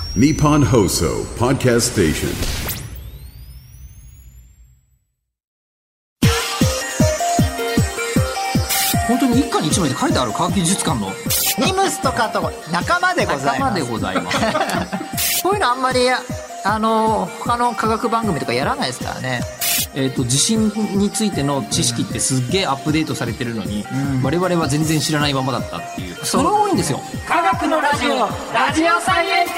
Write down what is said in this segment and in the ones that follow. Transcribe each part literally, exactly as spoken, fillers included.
Nippon Hoso Podcast Station。 本当に一家に一枚で書いてある科学技術館のニムスとかと仲間でございます。 仲間でございますこういうのあんまりあの他の科学番組とかやらないですからね。 えーと地震についての知識ってすっげえアップデートされてるのに、うん、我々は全然知らないままだったっていう、それが多いんですよ。 科学のラジオ、ラジオサイエン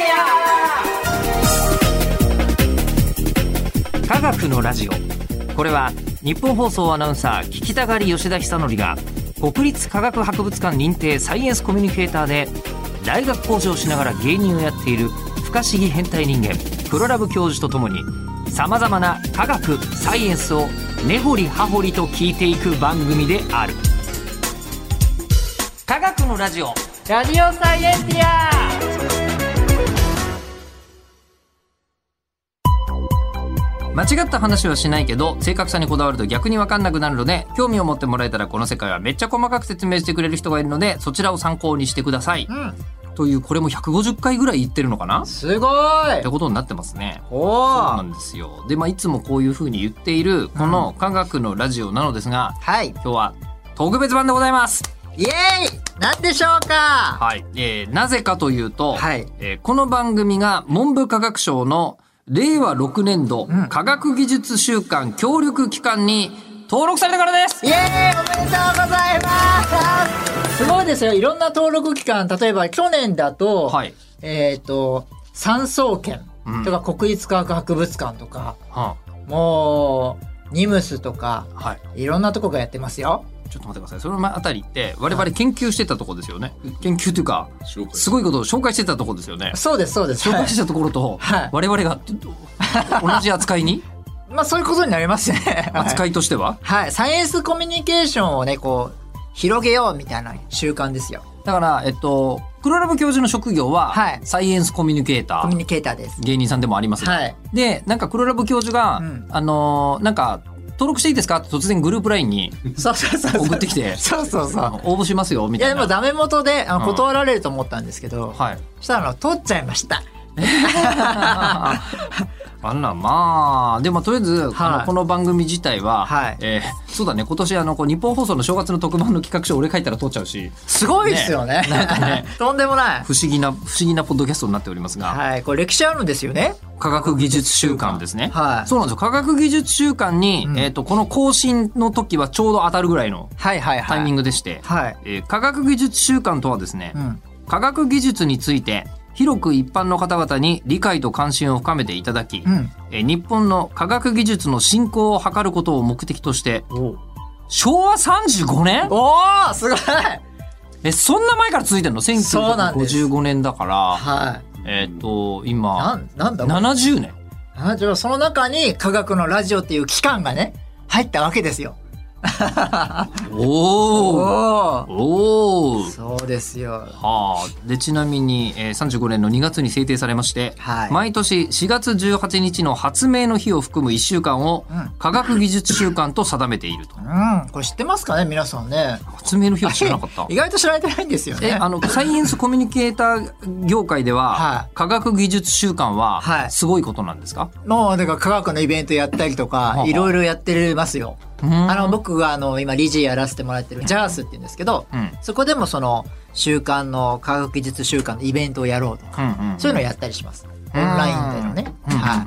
ティア。科学のラジオ、これは日本放送アナウンサー聞きたがり吉田久典が国立科学博物館認定サイエンスコミュニケーターで大学講師をしながら芸人をやっている不可思議変態人間プロラブ教授とともにさまざまな科学サイエンスを根掘り葉掘りと聞いていく番組である。科学のラジオ、 ラジオサイエンティア。 間違った話はしないけど正確さにこだわると逆に分かんなくなるので、興味を持ってもらえたらこの世界はめっちゃ細かく説明してくれる人がいるので、そちらを参考にしてください、うん、という、これもひゃくごじゅっかいぐらい言ってるのかな。 すごいってことになってますね。 おそうなんですよ。で、まあ、いつもこういう風に言っているこの科学のラジオなのですが、うん、はい、今日は特別版でございます。 イエーイ、何でしょうか。 はい、えー、なぜかというと、はい、えー、この番組が文部科学省のれいわろくねんど、うん、科学技術週間協力機関に登録されたからです。 イエーイ、おめでとうございます。すごいですよ。いろんな登録機関、例えば去年だと、はい、えっ、ー、と産総研とか国立科学博物館とか、うん、もうニムスとか、はい、いろんなとこがやってますよ。 ちょっと待ってください。そのあたりって我々研究してたところですよね。研究というかすごいことを紹介してたところですよね。 そうですそうです。 紹介してたところと、はい、我々が同じ扱いにまあそういうことになりますね。 扱いとしては、 はい、サイエンスコミュニケーションをねこう広げようみたいな習慣ですよ。 だからえっとプロラブ教授の職業は、はい、サイエンスコミュニケーター。 コミュニケーターです。 芸人さんでもありますが、はい、でなんかプロラブ教授が、うん、あのなんか登録していいですかって突然グループラインに送ってきてそうそうそう応募しますよみたいな。 いやでもダメ元であの断られると思ったんですけど、うん、はい、そしたらあの取っちゃいましたあらまあでもとりあえず、はい、あのこの番組自体は、はい、えー、そうだね、今年あのこう日本放送の正月の特番の企画書俺書いたら通っちゃうし、 すごいですよ ね, ねなんかねとんでもない不思議な不思議なポッドキャストになっておりますが、 はい、これ歴史あるんですよね。 科学技術週間ですね、はい、そうなんですよ。科学技術週間に、うん、えー、とこの更新の時はちょうど当たるぐらいのタイミングでして、はいはいはい、えー、科学技術週間とはですね、うん、科学技術について広く一般の方々に理解と関心を深めていただき、うん、え日本の科学技術の振興を図ることを目的としてしょうわさんじゅうごねん、 おーすごい、 えそんな前から続いてるの。せんきゅうひゃくごじゅうごねんだから、はい、えっ、ー、と今ななんだななじゅうねん。 あ、じゃあその中に科学のラジオっていう機関がね入ったわけですよ。 おーおー、 そうですよ。 はあ、でちなみに、えー、さんじゅうごねんのにがつに制定されまして、はい、毎年しがつじゅうはちにちの発明の日を含むいっしゅうかんを科学技術週間と定めていると、 うん、これ知ってますかね皆さんね。 発明の日は知らなかった。 意外と知られてないんですよね。 えあのサイエンスコミュニケーター業界では、はい、科学技術週間はすごいことなんですか。はい、 もうだから科学のイベントやったりとかいろいろやってますよ。あの僕があの今理事やらせてもらってるジャースって言うんですけど、うん、そこでもその週間の科学技術週間のイベントをやろうとか、うんうんうん、そういうのをやったりします。オンラインでのね、はい、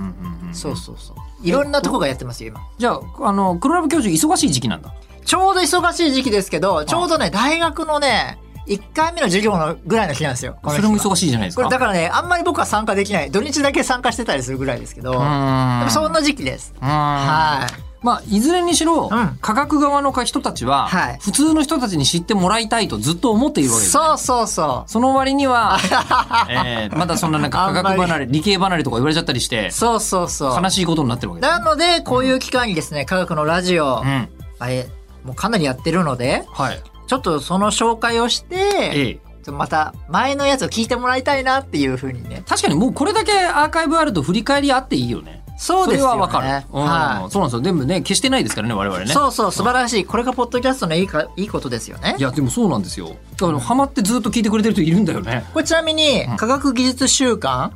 そうそうそう、いろんなとこがやってますよ今。 じゃああの黒ラブ教授忙しい時期なんだ。 ちょうど忙しい時期ですけど、ちょうどね大学のねいっかいめの授業のぐらいの日なんですよ。 それも忙しいじゃないですか。 これだからねあんまり僕は参加できない、土日だけ参加してたりするぐらいですけど、でもそんな時期です。はい。 まあ、いずれにしろ、うん、科学側の人たちは、はい、普通の人たちに知ってもらいたいとずっと思っているわけです、ね、 そうそうそう。 その割には、えー、まだそんななんか科学離れ理系離れとか言われちゃったりして、 そうそうそう、 悲しいことになってるわけです、ね、 なのでこういう機会にですね、うん、科学のラジオ、うん、あれもうかなりやってるので、はい、ちょっとその紹介をして、ええ、また前のやつを聞いてもらいたいなっていう風にね。 確かにもうこれだけアーカイブあると振り返りあっていいよね。 そうですよね。 それはわかる、うん、はい、そうなんですよ。全部ね消してないですからね我々ね。 そうそう、素晴らしい、うん、これがポッドキャストのいいかいいことですよね。 いやでもそうなんですよ。だからハマってずっと聞いてくれてる人いるんだよね。 これちなみに、うん、科学技術週間、うん、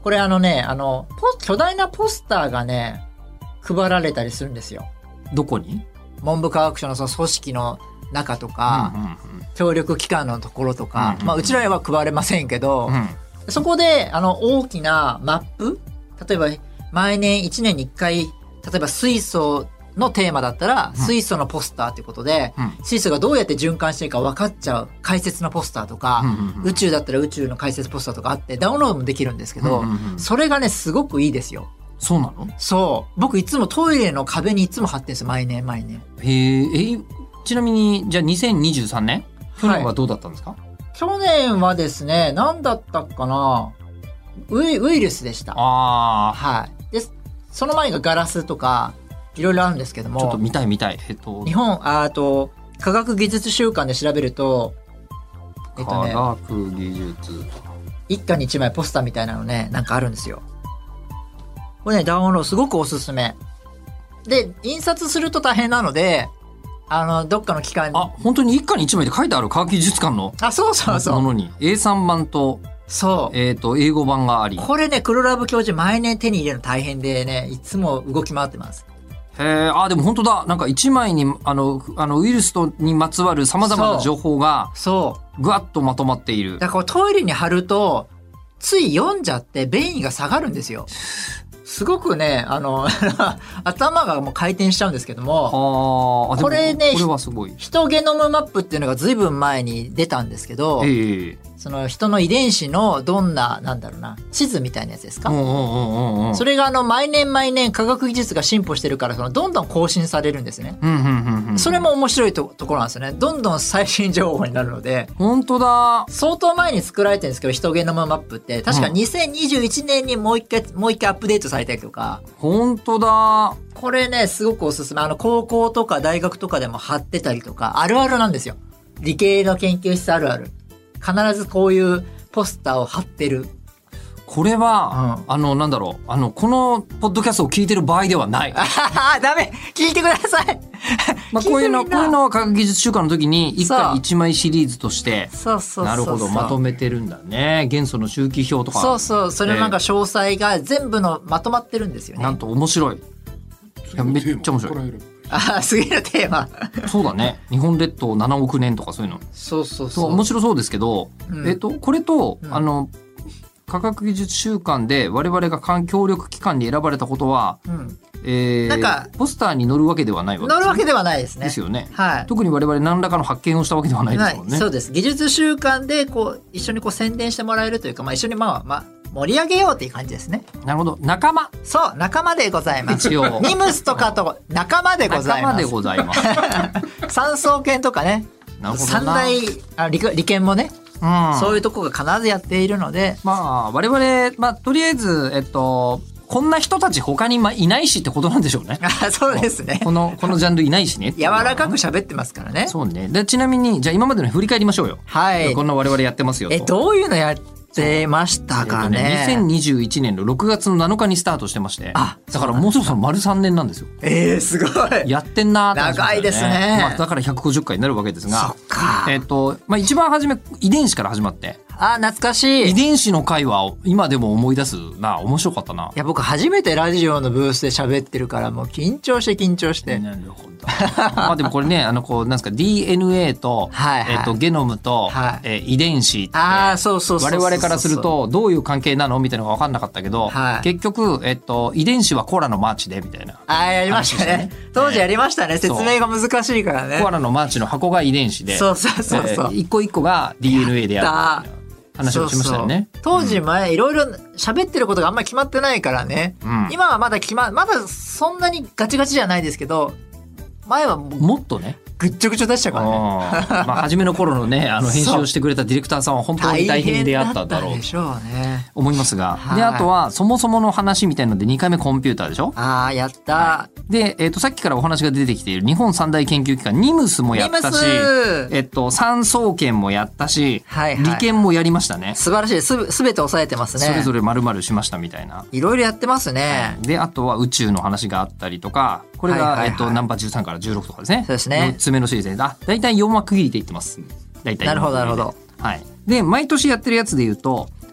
これあのね、あの、巨大なポスターがね、配られたりするんですよ。 どこに？ 文部科学省のその組織の中とか、うんうんうん、協力機関のところとか、うんうんうん、まあうちらは配れませんけど、うん、そこであの大きなマップ、例えば毎年いちねんにいっかい、例えば水素のテーマだったら、水素のポスターということで、うん、水素がどうやって循環しているか分かっちゃう解説のポスターとか、うんうんうん、宇宙だったら宇宙の解説ポスターとかあってダウンロードもできるんですけど、うんうんうん、それがねすごくいいですよ。 そうなの？ そう。僕いつもトイレの壁にいつも貼ってるんですよ。毎年毎年。 へえ。ちなみにじゃあにせんにじゅうさんねん去年はどうだったんですか？はい、 去年はですね、何だったかな、ウイ、ウイルスでした。 ああ。 はい。で、その前がガラスとかいろいろあるんですけども。 ちょっと見たい見たい。えっと日本あと科学技術週間で調べると、 えっとね、科学技術一家に一枚ポスターみたいなのね、なんかあるんですよ。これね、ダウンロードすごくおすすめ。で、印刷すると大変なので、あの、どっかの機関に。 あ、本当に一家に一枚で書いてある科学技術館の。 あ、そうそうそう。 ものに。エースリー 版と、 そう。 えっと、英語版があり。 これね、黒ラブ教授毎年手に入れるの大変でね、いつも動き回ってます。 へえ、あ、でも本当だ。なんか一枚に、あの、あの、ウイルスとにまつわる様々な情報が、 そう。 ぐわっとまとまっている。 だからトイレに貼ると、つい読んじゃって便意が下がるんですよ。すごくね、あの、頭がもう回転しちゃうんですけども、 あ、 これね、 これはすごい。 人ゲノムマップっていうのがずいぶん前に出たんですけど、 えー、 その人の遺伝子のどんな、なんだろうな、地図みたいなやつですか？ うんうんうんうん、 それがあの、毎年毎年科学技術が進歩してるから、そのどんどん更新されるんですね。 うんうんうんうん、 それも面白い と, ところなんですよね。どんどん最新情報になるので。 本当だ。 相当前に作られてるんですけど、人ゲノムマップって、確かにせんにじゅういちねんにもう一回、もう一回アップデートされたりとか。 本当だ。 これね、すごくおすすめ。あの、高校とか大学とかでも貼ってたりとか、あるあるなんですよ。理系の研究室あるある。必ずこういうポスターを貼ってる。 これは、うん、あの、なんだろう。あの、このポッドキャストを聞いてる場合ではない。 あ、ダメ！聞いてください。 まあ、こういうの、こういうのは科学技術週間の時に一家に一枚シリーズとして、 そうそうそうそう。 なるほど、まとめてるんだね。元素の周期表とか。 そうそう。それなんか詳細が全部のまとまってるんですよね。 なんと面白い。いや、めっちゃ面白い。 ああ、次のテーマ。 そうだね。日本列島ななおくねんとかそういうの。 そうそうそう。 面白そうですけど、うん、えっと、これと、うん、あの、科学技術週間で我々が協力機関に選ばれたことは、うん、えー、なんかポスターに載るわけではないわけですね。 載るわけではないですね。 ですよね。 はい。 特に我々何らかの発見をしたわけではないですもんね。 そうです。技術週間でこう一緒にこう宣伝してもらえるというか、まあ、一緒にまあまあ盛り上げようっていう感じですね。 なるほど。仲間。 そう、仲間でございます。一応ニムスとかと仲間でございます。 仲間でございます。 産総研とかね。なるほどな。三大あ 理, 理研もね。うん、そういうとこが必ずやっているので、 まあ我々、まあ、とりあえず、えっと、こんな人たち他にいないしってことなんでしょうね。 あ、そうですね。 このこのジャンルいないしね。 柔らかく喋ってますからね。 そうね。でちなみにじゃあ今までの振り返りましょうよ。 はい。 こんな我々やってますよと。 えどういうのやってましたかね。 えっと、ねにせんにじゅういちねんのろくがつのなのかにスタートしてまして、あ、だからもうそろそろ丸さんねんなんですよ。 えー、すごい。 やってんなーって、ね、 長いですね。 まあ、だからひゃくごじゅっかいになるわけですが、 そっか。 えっとまあ一番初め遺伝子から始まって。 あ、懐かしい。 遺伝子の回は今でも思い出すな。面白かったな。 いや、僕初めてラジオのブースで喋ってるからもう緊張して緊張して。 なるほど。まあでもこれね、あのこうなんですか ディーエヌエー と、はいはい、えっとゲノムと、はい、えー、遺伝子って、 あ、そうそうそうそうそう、 我々からするとどういう関係なのみたいなのが分かんなかったけど、はい、結局えっと遺伝子はコアラのマーチでみたいな。 あ、やりましたね。当時やりましたね。説明が難しいからね。 コアラのマーチの箱が遺伝子で、 そうそうそうそう。 えー、一個一個が ディーエヌエー である。話をしましたよね。 そうそう、当時前いろいろ喋ってることがあんまり決まってないからね、うん、今はまだ決ままだそんなにガチガチじゃないですけど、前はもっとねぐっちょぐちょでしたからね。 まあ初めの頃のね、あの編集をしてくれたディレクターさんは本当に大変であっただろうと思いますが、であとはそもそもの話みたいのでにかいめコンピューターでしょ。 ああ、やった、はい、 で、えー、とさっきからお話が出てきている日本三大研究機関ニムスもやったし、えっと産総研もやったし、はいはい、理研もやりましたね。 素晴らしい。すすべて抑えてますね。 それぞれ丸々しましたみたいな。 いろいろやってますね、 はい、であとは宇宙の話があったりとか、これが、はいはいはい、えっとナンバーじゅうさんからじゅうろくとかですね。 そうですね。 よっつめのシリーズで、あ、だいたいよんわ区切りでいってます。だいたいなるほどなるほど。 はい。で毎年やってるやつで言うと、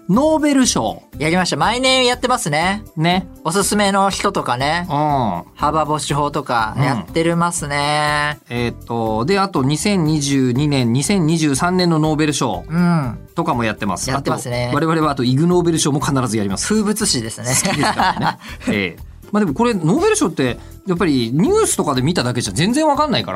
ノーベル賞。 やりました。毎年やってますね。 ね。 おすすめの人とかね。 うん。 ハーバー・ボッシュ法とかやってるますね。 うん、えっ、ー、と、で、あとにせんにじゅうにねん、にせんにじゅうさんねんのノーベル賞とかもやってます。 やってますね。 我々はあとイグノーベル賞も必ずやります。 風物詩ですね。 好きですからね。ええーまあでもこれノーベル賞ってやっぱりニュースとかで見ただけじゃ全然わかんないから、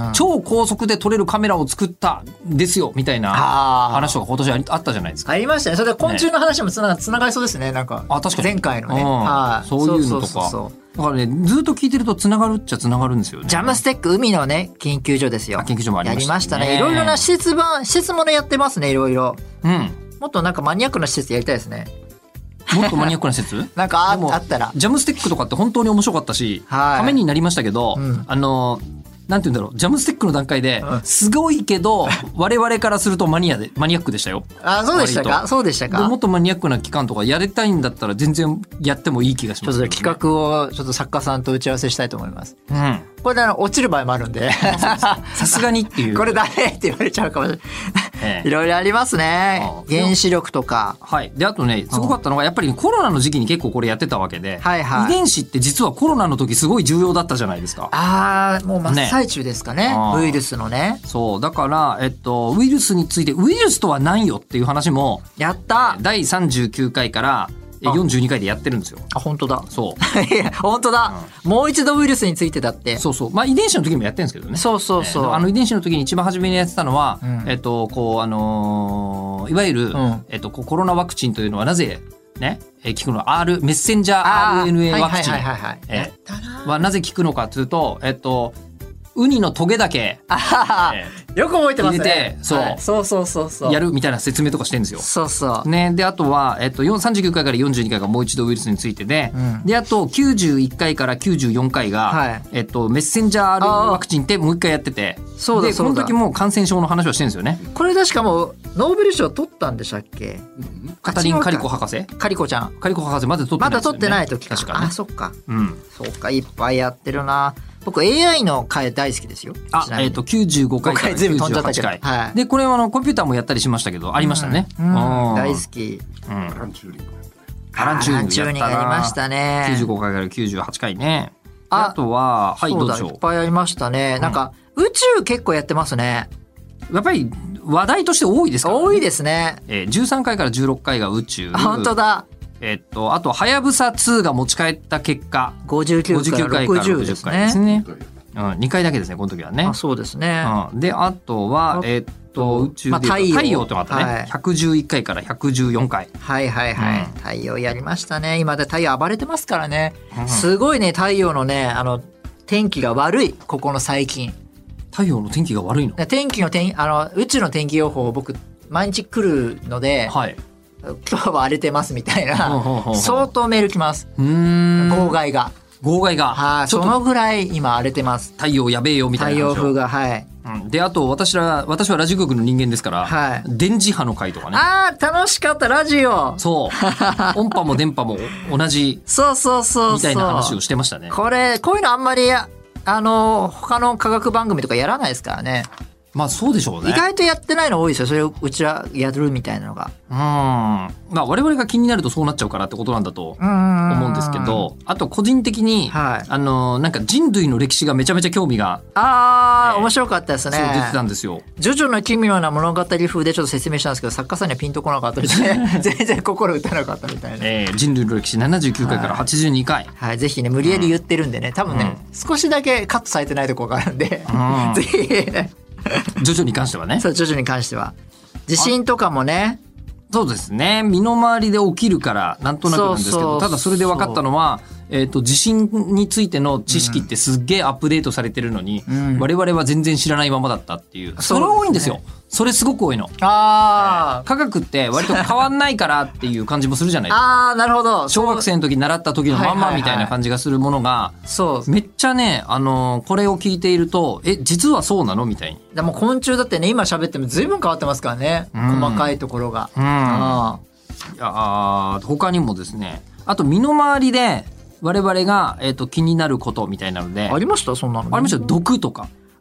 うん、超高速で撮れるカメラを作ったんですよみたいな話とか今年あったじゃないですか。 ありましたね。それで昆虫の話もつなが、ね、つながりそうですね。なんかあ確かに前回のね、 はい、そういうのとかそうそうそうそうだからねずっと聞いてるとつながるっちゃつながるんですよね。 ジャムステック海のね研究所ですよ。 研究所もありましたね。 やりましたね。いろいろな施設版施設もねやってますね。いろいろ、うん、もっとなんかマニアックな施設やりたいですね。 もっとマニアックな施設なんか あ, あったらジャムステックとかって本当に面白かったし、はい、ためになりましたけど、うん、あのなんて言うんだろうジャムステックの段階ですごいけど、うん、我々からするとマニアでマニアックでしたよ。 あそうでしたかそうでしたか。 もっとマニアックな期間とかやりたいんだったら全然やってもいい気がします、ね、 ちょっと企画をちょっと作家さんと打ち合わせしたいと思います。うんこれであの落ちる場合もあるんでさすがにっていうこれダメって言われちゃうかもしれない、ええ、いろいろありますね。原子力とかはいであとねすごかったのがやっぱりコロナの時期に結構これやってたわけで、はいはい、遺伝子って実はコロナの時すごい重要だったじゃないですか。ああもう真っ最中ですかね、ねウイルスのね。 そうだから、えっと、ウイルスについてウイルスとは何よっていう話もやっただいさんじゅうきゅうかいからよんじゅうにかいでやってるんですよ。 あ本当だそういや本当だ、うん、もう一度ウイルスについてだってそうそうまあ遺伝子の時にもやってるんですけどね。そうそうそう、えー、あの遺伝子の時に一番初めにやってたのは、うん、えっとこうあのー、いわゆる、うんえっと、コロナワクチンというのはなぜねえー、効くの R メッセンジャー アールエヌエー ワクチンはなぜ効くのかというとえっとウニのトゲだけ、えー、よく覚えてますね。入れてそう、 はい、そうそうそうそうやるみたいな説明とかしてるんですよ。 そうそうねであとはえっとさんじゅうきゅうかいからよんじゅうにかいがもう一度ウイルスについてで、うん、であときゅうじゅういっかいからきゅうじゅうよんかいが、はいえっとメッセンジャー アールエヌエー ワクチンってもう一回やってて、そうだでそうだこの時も感染症の話をしてるんですよね。 これ確かもうノーベル賞取ったんでしたっけ？ カタリン・カリコ博士？ カリコちゃん。 カリコ博士まだ取ってないですよね。 まだ取ってない時か。 確かね。 あそっか。うん。そうかいっぱいやってるな。僕 エーアイ の回大好きですよ。 あ、えっときゅうじゅうごかいからきゅうじゅうはちかい。はい。でこれはあのコンピューターもやったりしましたけどありましたね。 うん。大好き。うん。アランチューリング。アランチューリングやりましたね。 きゅうじゅうごかいからきゅうじゅうはちかいね。あとははいどうでしょう。 いっぱいありましたね。なんか宇宙結構やってますね。 やっぱり話題として多いですからね。 多いですね。 えー、じゅうさんかいからじゅうろっかいが宇宙。 本当だ。 えっとあとはやぶさツーが持ち帰った結果ごじゅうきゅうかいからろくじゅうですね。 ですね。うん、にかいだけですねこの時はね。 あそうですね。 うん、であとはえー、っと宇宙で、まあ、太陽太陽とかあったね、はい、ひゃくじゅういっかいからひゃくじゅうよんかい。 はいはいはい、うん、太陽やりましたね。今で太陽暴れてますからね、うん、すごいね太陽のねあの天気が悪いここの最近。 太陽の天気が悪いの？ 天気の天あの宇宙の天気予報を僕毎日来るので、はい、今日は荒れてますみたいな相当メール来ます。うーん号外が号外がはあ、そのぐらい今荒れてます。 太陽やべえよみたいな話を。 太陽風がはい、 うん、であと私ら私はラジオ局の人間ですから、はい、電磁波の回とかね。 あー楽しかったラジオ。 そう音波も電波も同じそうそうそうそうみたいな話をしてましたね。 これこういうのあんまりあの他の科学番組とかやらないですからね。 まあそうでしょうね。 意外とやってないの多いですよ。それをうちらやるみたいなのが。 うん。まあ我々が気になるとそうなっちゃうからってことなんだと思うんですけど、あと個人的に、はい、あのなんか人類の歴史がめちゃめちゃ興味がああ、えー、面白かったですね。 そう出てたんですよ。 ジョジョの奇妙な物語風でちょっと説明したんですけど作家さんにはピンとこなかったですね。全然心打たなかったみたいな。 えー、人類の歴史ななじゅうきゅうかいからはちじゅうにかい。 はい、はい、ぜひね無理やり言ってるんでね多分ね、うん、少しだけカットされてないところがあるんで、うん、ぜひ。 ジョジョに関してはね。 そうジョジョに関しては地震とかもね。 そうですね身の回りで起きるからなんとなくなんですけど、ただそれで分かったのは、えーと、地震についての知識ってすっげえアップデートされてるのに、うん、我々は全然知らないままだったっていう、うん、それ多いんですよ。それすごく多いの。あ、えー、科学って割と変わんないからっていう感じもするじゃないですか。 あ、なるほど。 小学生の時習った時のまんまみたいな感じがするものが、そうめっちゃね、あのー、これを聞いているとえ実はそうなのみたいに。 でも昆虫だってね今喋っても随分変わってますからね、うん、細かいところが。うん、あいや他にもですねあと身の回りで我々が、えー、と気になることみたいなのでありましたそんなの。 ありました。毒とか。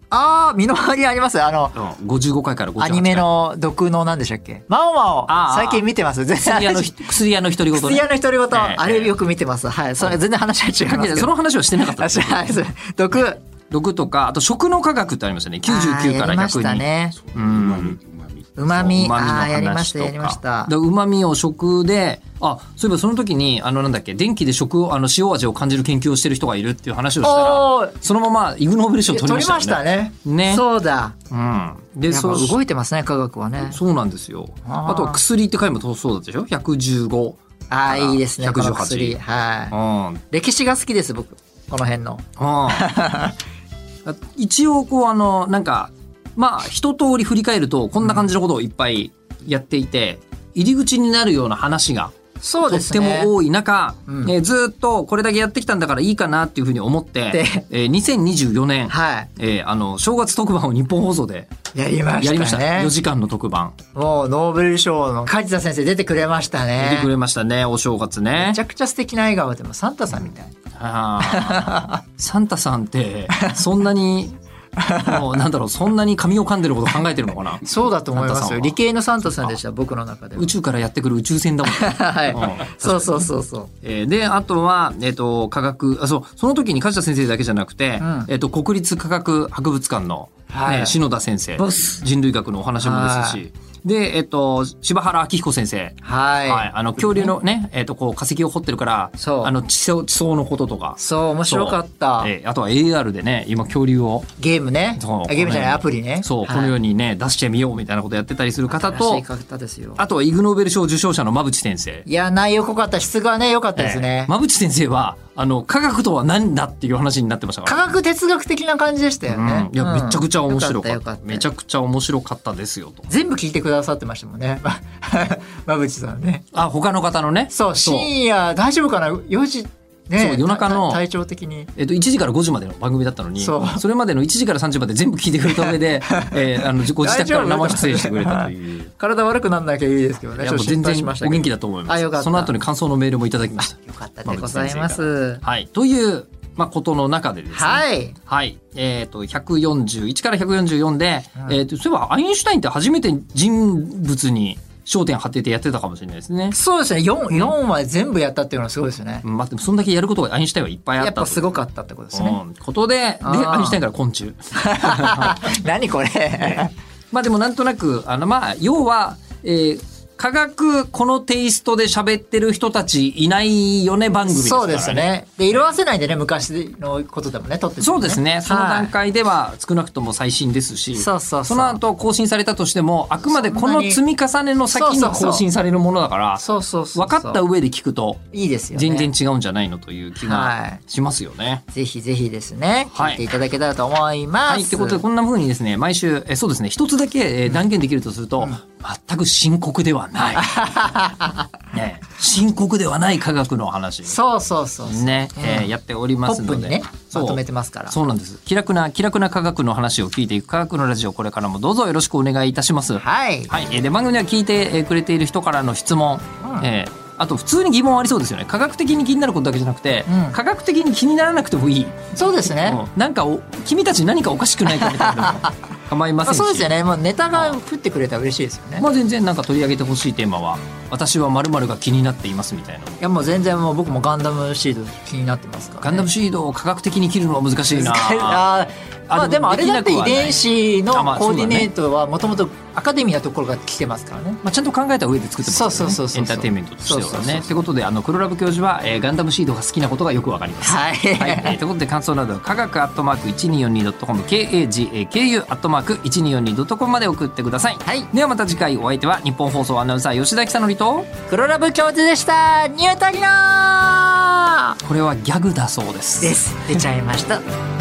ああ、身の回りあります。あの、 うん、ごじゅうごかいからごじゅうはちかい。 アニメの毒の何でしたっけ、マオマオ。最近見てます。 薬屋の薬屋の独り言、ね、 薬屋の独り言、えー、あれよく見てます。はい。それ全然話は違いますけど。 その話はしてなかった。 はい。毒。 毒とか、あと食の科学ってありましたね。きゅうじゅうきゅうからひゃくに。ありましたね。 うん。 うまみ、 うまみの話とか。 やりましたやりました。 うまみを食で、あ、そういえばその時にあのなんだっけ、電気で食をあの塩味を感じる研究をしてる人がいるっていう話をしたら、そのままイグノーベル賞取りましたね。 取りましたね。 ね。 そうだ。 うん。で、 そう動いてますね、科学はね。 そうなんですよ。あとは薬って回もそうだったでしょ。ひゃくじゅうご。 ああ、いいですね。 ひゃくじゅうはち。 はい。うん。歴史が好きです僕。この辺の。 うん。一応こうあのなんかまあ一通り振り返るとこんな感じのことをいっぱいやっていて、入り口になるような話がそうですね、 とっても多い中、うんえー、ずっとこれだけやってきたんだからいいかなっていうふうに思って、えー、にせんにじゅうよねん、はいえー、あの正月特番を日本放送でやりましたね。 やりましたよじかんの特番。 もうノーベル賞の梶田先生出てくれましたね。 出てくれましたね、お正月ね。 めちゃくちゃ素敵な笑顔でもサンタさんみたい。 あサンタさんってそんなにもうなんだろう、そんなに髪を噛んでること考えてるのかな。 そうだと思いますよ。理系のサンタさんでした、僕の中で。 宇宙からやってくる宇宙船だもん、ね。 はい、うん、そうそうそうそう。 えー、であとはえっ、ー、と科学、あそうその時に梶田先生だけじゃなくて、うんえー、と国立科学博物館の、はいね、篠田先生、人類学のお話もですし。で、えっと、柴原明彦先生。はい。はい。あの、恐竜のね、えっと、こう、化石を掘ってるから、そう。あの、地層、地層のこととか。 そう、面白かった。 えー、あとは エーアール でね、今、恐竜を。 ゲームね。そう。ゲームじゃない、アプリね。 そう、はい、このようにね、出してみようみたいなことやってたりする方と、 方ですよ。 あとは、イグノーベル賞受賞者の馬淵先生。 いや、内容濃かった。質がね、良かったですね。 馬淵先生は、あの、科学とは何だっていう話になってましたから。 科学哲学的な感じでしたよね。 うん、いや、めちゃくちゃ面白かった。 よかった。 めちゃくちゃ面白かったですよと。 全部聞いてくださってましたもんね。馬淵さんね。 あ、他の方のね。 そう、深夜大丈夫かなよじね、 そう夜中の体調的に、 えっと、いちじからごじまでの番組だったのに そ, それまでのいちじからさんじまで全部聞いてくれた上で、えー、あのご自宅から生出演してくれたという体悪くならなきゃいいですけどね。いやもう全然お元気だと思います。あよかった。その後に感想のメールもいただきました。 よかったでございます。 はい、というまあ、ことの中でですね。 はい。 はい。えっと、ひゃくよんじゅういちからひゃくよんじゅうよんで、うん、えっと、そういえばアインシュタインって初めて人物に焦点当ててやってたかもしれないですね。 そうですね。よん、よんは全部やったっていうのはすごいですよね。 まあ、でもそんだけやることがアインシュタインはいっぱいあった。 やっぱすごかったってことですね。 うん、ことで、で、アインシュタインから昆虫。 何これ。 まあでもなんとなく、あの、まあ、要は、えー、科学このテイストで喋ってる人たちいないよね番組ですからね。 そうですね。で色褪せないでね、昔のことでもね撮ってる、ね、 そうですね。その段階では少なくとも最新ですし、はい、そうそうそう、その後更新されたとしてもあくまでこの積み重ねの先に更新されるものだから、そうそうそう、分かった上で聞くといいですよね。全然違うんじゃないのという気がしますよね。 はい、ぜひぜひですね、聞いていただけたらと思います。はい。 ってことでこんな風にですね、毎週えそうですね、一つだけ、え断言できるとすると、うん、全く深刻ではない。ね、深刻ではない科学の話、 そうそうそうそうね、うん、えー、やっておりますので、 ポップにねまとめてますから。 そうなんです。気楽な気楽な科学の話を聞いていく科学のラジオ、これからもどうぞよろしくお願いいたします。 はい、 はい、で番組では聞いてくれている人からの質問、うん、えー、あと普通に疑問ありそうですよね。科学的に気になることだけじゃなくて、うん、科学的に気にならなくてもいい。 そうですね、 うん、なんかお君たち何かおかしくないかみたいな構いませんし、 そうですよね。もうネタが降ってくれたら嬉しいですよね。 まあ、全然なんか取り上げてほしいテーマは私は〇〇が気になっていますみたいな。いやもう全然もう僕もガンダムシード気になってますから、ね、 ガンダムシードを科学的に切るのは難しいな。 あまあ、でもあれだって遺伝子のコーディネートはもともとアカデミーなところが来てますからね。 まあ、ちゃんと考えた上で作ってますからね。 そうそうそうそう、 エンターテインメントとしてはね。ということであの黒ラブ教授は、えー、ガンダムシードが好きなことがよくわかります。 はい、 はい、えー、ということで感想などは科学アットマーク いちによんにドットコム ケーエージーエーケーユー アットマーク いちによんにドットコム まで送ってください。はい、ではまた次回お相手は日本放送アナウンサー吉田久典と黒ラブ教授でした。ニュータリノー、 これはギャグだそうです。 です。出ちゃいました。